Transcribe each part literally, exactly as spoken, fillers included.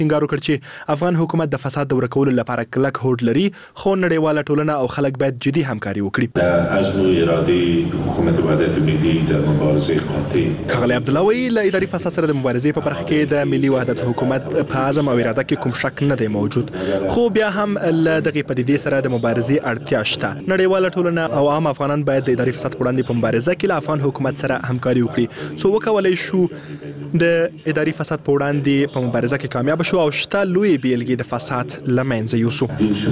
ټینګار وکړ چې افغان حکومت د فساد د ورکولو لپاره کلک هوډ لري، خو نړیواله ټولنه او خلک باید جدي همکاري وکړي. عزم و اراده حکومت وحدت ملی در مبارزه قاطع. ښاغلی عبدالله وایي له اداري فساد سره د مبارزې په برخه کې د ملي وحدت حکومت په عزم او اراده کې کوم شک نه دی موجود، خو بیا هم له دغې پدیدې سره د مبارزې اړتیا شته. نړیواله ټولنه او عام افغانان باید د اداري فساد په وړاندې په مبارزه کې له افغان حکومت سره همکاري وکړي. څو وکولی شو د اداري فساد په وړاندې په مبارزه کې کامیاب شو او شته لوی بیلګې د فساد له منځه یوسو.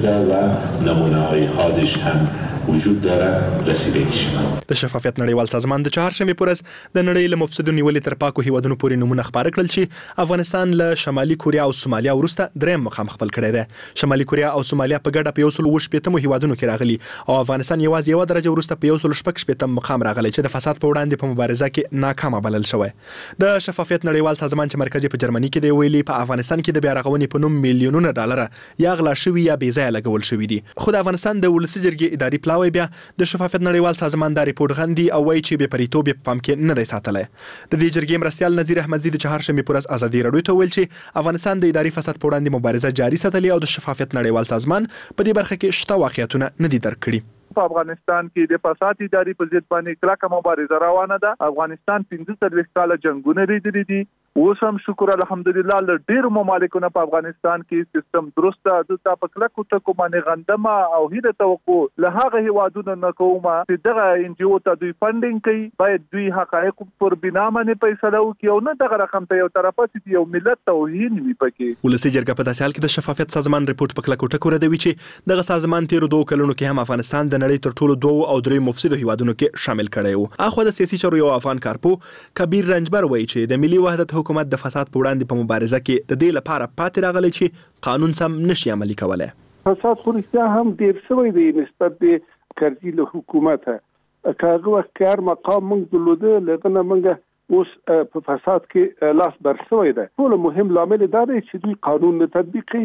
وجود داره رسیدگی شد. د شفافیت نړیوال سازمان د چهارشنبې پر ورځ د نړۍ له مفسدو نیولې تر پاکو هیوادونو پورې نومونه خپاره کړل چې افغانستان له شمالي کوریا او سومالیا وروسته دریم مقام خپل کړی دی. شمالي کوریا او سومالیا په ګډه په یو سل اووه شپېتمو هیوادونو کې راغلي او افغانستان یوازې یوه درجه وروسته په یو سل شپږ شپېتم مقام راغلی چې د فساد په وړاندې په مبارزه کې ناکامه بلل شوی. د شفافیت نړیوال سازمان چې مرکز په جرمني کې دی ویلي په افغانستان کې د بیا رغونې په نوم میلیونونه ډالر یا غلا شوي یا بې ځایه لګول شوي دي. خو د افغانستان د ولسي جرګې اداري پلاوی بیا د شفافیت نړیوال سازمان دا ریپورت غندي او وایي چې بې پریتوب په پام کې نه دی ساتلی. د دې جرګې مرستیال نذیر احمدزي د چهارشنبې پر ورځ ازادي راډیو ته وویل چې افغانستان د اداري فساد په وړاندې مبارزه جاري ساتلې او د شفافیت نړیوال سازمان په دې برخه کې شته واقعیتونه نه دي درک کړي. په افغانستان کې د فساد اداري په ضد باندې کلکه مبارزه روانه ده. افغانستان پنځه څلوېښت کاله جنګونه لیدلي دي. اوس هم شکر الحمدلله له ډېرو ممالکو په افغانستان کې سیستم درست ده. دلته په کلکو ټکو باندې غندمه او هیله توقع له هغه هیوادونو نه کومه چې دغه ان جی او ته دوی فنډینګ کوي، باید دوی حقایق پر بنا باندې فیصله وکړي او نه دغه رقم ته یو طرفه چې یو ملت توهین وي پکې. ولسي جرګه په داسې حال کې د شفافیت سازمان ریپورت په کلکو ټکو ردوي چې دغه سازمان تیرو دوه کلونو کې هم افغانستان د نړۍ تر ټولو دوه او درې مفسدو هیوادونو کې شامل کړی و. اخو د سیاسي چارو یو افغان کارپو کبیر رنجبر وایي چې د ملي وحدت حکومت د فساد په وړاندې په مبارزه کې د دې لپاره پاتې راغلی چې قانون سم نشي عملي کولای. فساد خو رښتیا هم ډېر شوی دی نسبت د کرزي له حکومته. که هغه وخت کار مقام موږ درلوده له هغه نه موږ اوس په فساد کې لاس بر شوی دی. ټول مهم لامل دا دی چې دوی قانون نه تطبیقي،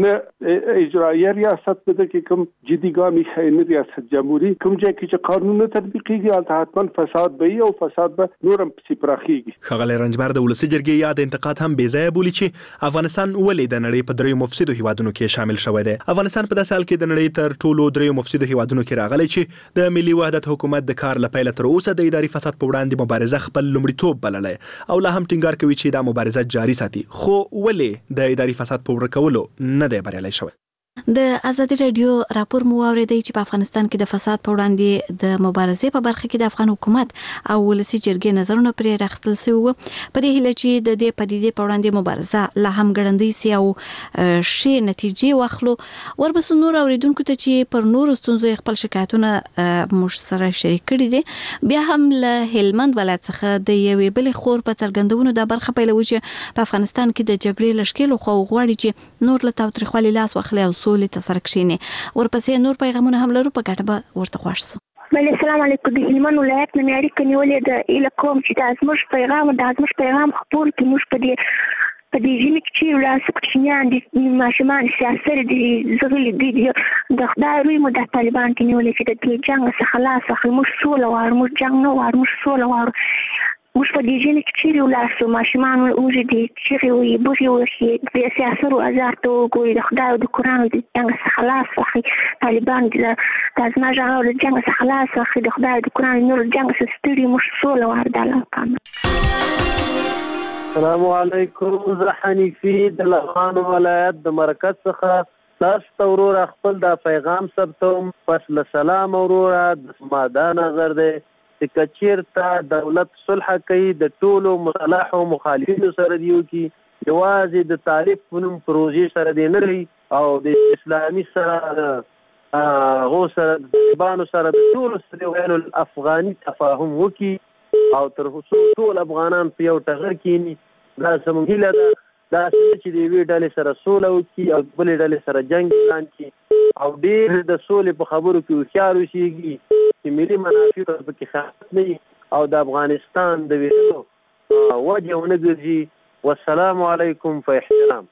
نه اجرایه ریاست په دې کې کوم جدي ګام نه نه ریاست جمهوریت کوم ځای کې چې قانون نه تطبیقيږي هلته حتما فساد به وي او فساد به نور هم پسې پراخیږي. ښاغلی رنجبر د ولسي جرګې یاد انتقاد هم بې ځایه بولي چې افغانستان ولې د نړۍ په دریو مفسدو هیوادونو کې شامل شوی دی. افغانستان په داسې حال کې د نړۍ تر ټولو دریو مفسدو هیوادونو کې راغلی چې د ملي وحدت حکومت د کار له پیله تر اوسه د اداري فساد په وړاندې مبارزه خپل لومړیتوب بللی او لا هم ټینګار کوي چې دا مبارزه جاري ساتي، خو ولې د اداري فساد په ورکولو نه دی بریالی شوی. د ازادي رادیو راپور مو واورېدی چې په افغانستان کې د فساد په وړاندې د مبارزې په برخه کې د افغان حکومت او ولسي جرګې نظرونه پرې راخستل شوي وو. په دې هیله چې د دې پدیدې په وړاندې مبارزه لا هم ګړندۍ سي او ښې نتیجې واخلو. ورپسې نور اوریدونکو ته چې پر نورو ستونزو خپل شکایتونه موږ سره شریک کړي دي، بیا هم له هلمند ولایت څخه د یوې بلې خور په څرګندونو دا برخه پیلوي چې په افغانستان کې د جګړې له ښکېلو خواو غواړي چې نور له تاوتریخوالي لاس واخلي او سولې ته سره کښیني. ورپسې نور پیغامونه هم لرو، په ګډه به ورته خوښ شو. بله السلام علیکم. د هلمند ولایت نه مې اړیکه نیولې ده. ایله کوم چې دا زموږ پیغام دا زموږ پیغام خپور کړي. موږ په دې په دې ژمي کې چې ولاړ کوچنیان دي، ماشومان سیاسر دي، زغلي دي، د خدای روی مو د طالبان کې نیولې چې د دې جنګ څخه خلاص واخلي. موږ سوله غواړو، موږ جنګ نه غواړو، موږ سوله غواړو. موږ په دې ژمي کې چیرې ولاړ شو، ماشومان وږي دي، چیغې وایي، بوغې وهي، د سیاسرو ازار ته وګوري، د خدای او د قرآن د جنګ څخه خلاص واخلي. طالبان دا زما ژغ او د جنګ څخه خلاص واخلي، د خدای او د قرآن نور جنګ څخه ستړي. موږ سوله غواړو. د الله پامه. السلام علیکم. زه حنیفي د لغمان ولایت د مرکز څخه تاسو ته وروره خپل دا پیغام ثبتوم. پس له سلام وروره زما دا نظر دی چې که چېرته دولت صلح کوي د ټولو مصالحو مخالفینو سره دې وکړي، یوازې د تعریف په نوم پروژې سره دې نه لري او د اسلامي سره هغو سره د طالبانو سره د ټولو سره ویلو افغاني تفاهم وکړي او تر څو ټول افغانان په یو ټغر کښېني. دا زموږ هیله ده. دا چې د یوې ډلې سره سوله وکړي او بلې ډلې سره جنګ اعلان کړي او ډېر د سولې په خبرو کې هوښیار اوسېږي چې ملي منافع ته پکې خیانت نه وي او د افغانستان د ویلو وجه ونه ګرځي. والسلام علیکم. په احترام.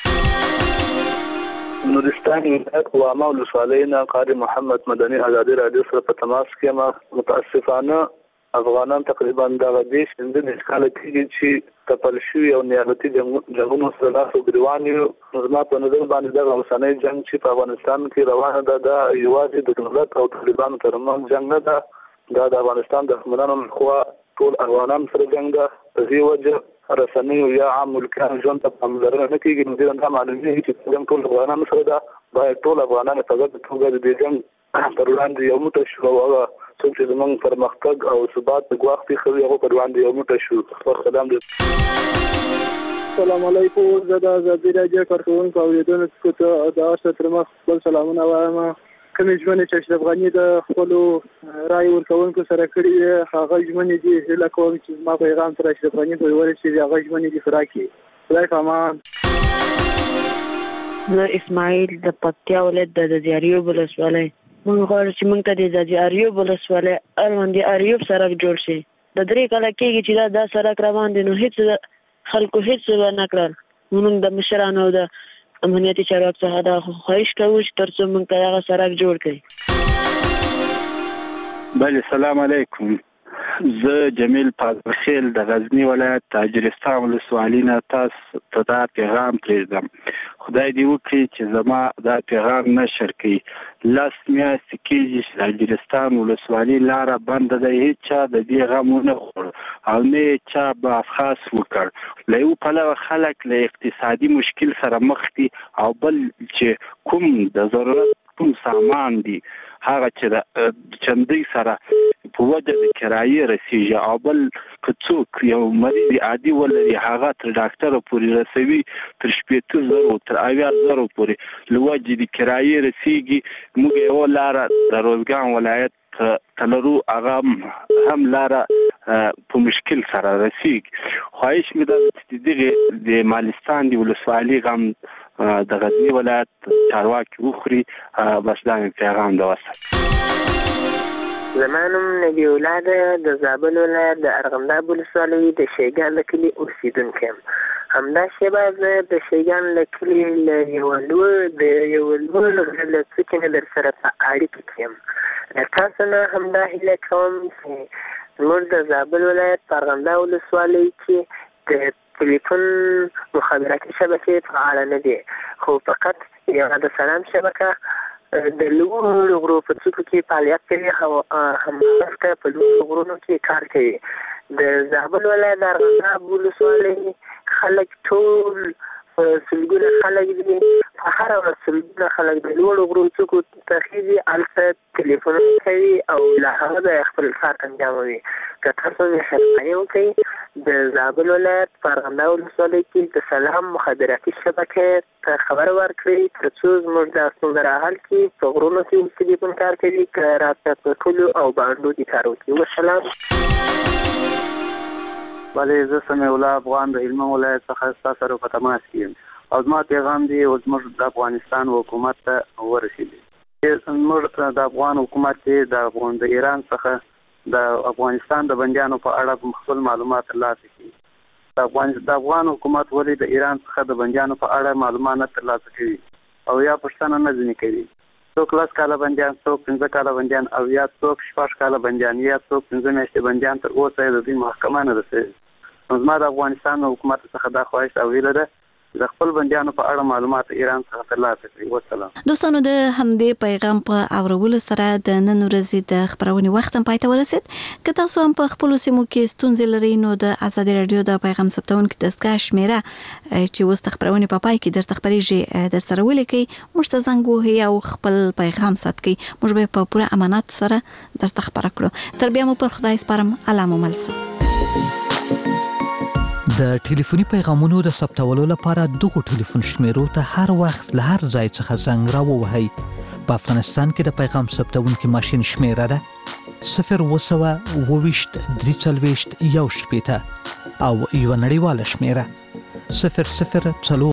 نورستان ولایت واما ولسوالۍ نه قاری محمد مدني ازادي راډیو سره په تماس کې. ما متاسفانه افغانان تقریبا د دیش د دې کال کې چې تپل شو یو نیابتي جنگونو سره لاس وګریوان یو زما په نظر باندې د اوسنۍ جنگ چې په افغانستان کې روانه ده د یوازې د دولت او طالبانو ترمنځ جنگ نه ده دا د افغانستان د حکومتانو خوا ټول افغانان سره جنگ ده په دې وجه رسنۍ یا عام ملکان ژوند ته پاملرنه نه کیږي نو دا معلومه چې جنگ ټول افغانان سره ده باید ټول افغانان په ګډه توګه د جنگ پر وړاندې یو موټی شو او څوک چې زموږ پرمختګ او ثبات د ګواښ پېښوي هغه پر وړاندې یو موټی شو سلام دی. السلام علیکم زه د ازادي راډیو کارکوونکو او اوریدونکو ته د هر تر مخ خپل سلامونه وایم. کومې ژمنې چې اشرف غني د خپلو رایې ورکوونکو سره کړي دي هغه ژمنې دي هیله کوم چې زما پیغام تر اشرف غني پورې ورسېږي هغه ژمنې دي پوره کړي. خدای پامان. زه اسماعیل د پکتیا ولایت د ځاځي ولسوالۍ موږ غواړو چې موږ ته د ځاځي ولسوالۍ اړوند د اریوب سړک جوړ شي. د درې کاله کېږي چې دا دا سړک روان دی نو هېڅ خلکو هېڅ ونه کړل. موږ د مشرانو د امنیتي چارواکو څخه دا خواهش کوو چې تر څو موږ ته هغه سړک جوړ کړي. بله سلام علیکم. زه جمیل پازخیل د غزنی ولایت تاجرستان ولسوالۍ نه تاسو ته دا پیغام پرېږدم. خدای دې وکړي چې زما دا پیغام نشر کړي. لس میاشتې کېږي چې تاجرستان ولسوالۍ لاره بنده ده هېڅ چا د دې غم ونه خوړ او نه یې چا به افخاص وکړ. له یو پلوه خلک له اقتصادي مشکل سره مخ دي او بل چې کوم د ضرورت کوم سامان دي هغه چې د چندۍ سره په وجه د کرایې رسیږي او بل که څوک یو مریض عادي ولري هغه تر ډاکټره پورې رسوي تر شپېته زرو تر اویا زرو پورې له وجې د کرایې رسیږي. موږ یوه لاره د روزګان ولایت ته لرو هغه هم لاره په مشکل سره رسیږي. خواهش مې ده چې دغې د مالستان د ولسوالۍ غم د غزنی ولایت چارواکي وخوري. بس دا مې پیغام ده. وسه زما نوم نبی الله ده د زابل ولایت د ارغنداب ولسوالۍ د شیګان د کلي اوسېدونکی یم. همدا شیبه زه د شیګان له کلي له یوه لوړ د یوه لوړ غره له څوکې نه در سره په اړیکه کې یم. له تاسو نه همدا هیله کوم چې زموږ د زابل ولایت په ارغنداب ولسوالۍ کې د تلیفون مخابراتي شبکې فعاله نه دي خو فقط یوه د سلام شبکه د لوړو غرو په څوکو کې فعالیت کوي او همداسې په لوړو غرونو کې کار کوي. د زابل ولایت د ارغنداب ولسوالۍ خلک ټول سلګونه خلک دي په هره ورځ سلګونه خلک د لوړو غرو څوکو ته خېږي هلته تلیفونونه کوي او له هغه ځایه خپل کار انجاموي. که تاسو مهرباني وکړئ د زابل ولایت په ارغنداب ولسوالۍ کې د سلام مخابراتي شبکې ته خبر ورکړئ تر څو زموږ د ستونزه را حل کړي. په غرونو کې اوس تلیفون کار کوي که راته په ټولو او بانډو کې کار وکړي. وسلام. بله زه سمیع الله افغان د هلمند ولایت څخه ستا سره په تماس کې یم او زما پیغام دی او زموږ د افغانستان حکومت ته ورسېدي. زموږ د افغان حکومت د د ایران څخه د افغانستان د بندیانو په اړه خپل معلومات ترلاسه کړي. د افغان د افغان حکومت ولې د ایران څخه د بندیانو په اړه معلومات نه ترلاسه کوي او یا پوښتنه نه ځنې کوي. څوک لس کاله بندیان، څوک پنځه کاله بندیان او یا څوک شپږ کاله بندیان یا څوک پنځه میاشتې بندیان تر اوسه یې د دوی محکمه نه رسېږي. نو زما د افغانستان حکومت څخه دا خواهش او هیله ده د خپل بندیانو په اړه معلومات ایران څخه ترلاسه کړي. وسلام. دوستانو د همدې پیغام په اورولو سره د نن ورځې د خبرونې وخت هم پای ته ورسید. که تاسو هم په خپلو سیمو کې ستونزې لرئ نو د ازادي راډیو د پیغام ثبتونکو دستګاه شمیره چې اوس د خبرونې په پای کې درته خبرېږي در سره ولیکئ، موږ ته زنګ ووهئ او خپل پیغام ثبت کړئ. موږ به په پوره امانت سره درته خبره کړو. تر بیا مو پر خدای سپارم. الله مو مل شه. د ټلیفوني پیغامونو د ثبتولو لپاره دغه ټلیفون شمیرو ته هر وخت له هر ځای څخه زنګ راووهئ. په افغانستان کې د پیغام ثبتونکي ماشین شمیره ده صفر اووه سوه اووه ویشت درې څلوېښت یو شپېته او یوه نړیواله شمیره صفر صفر څلور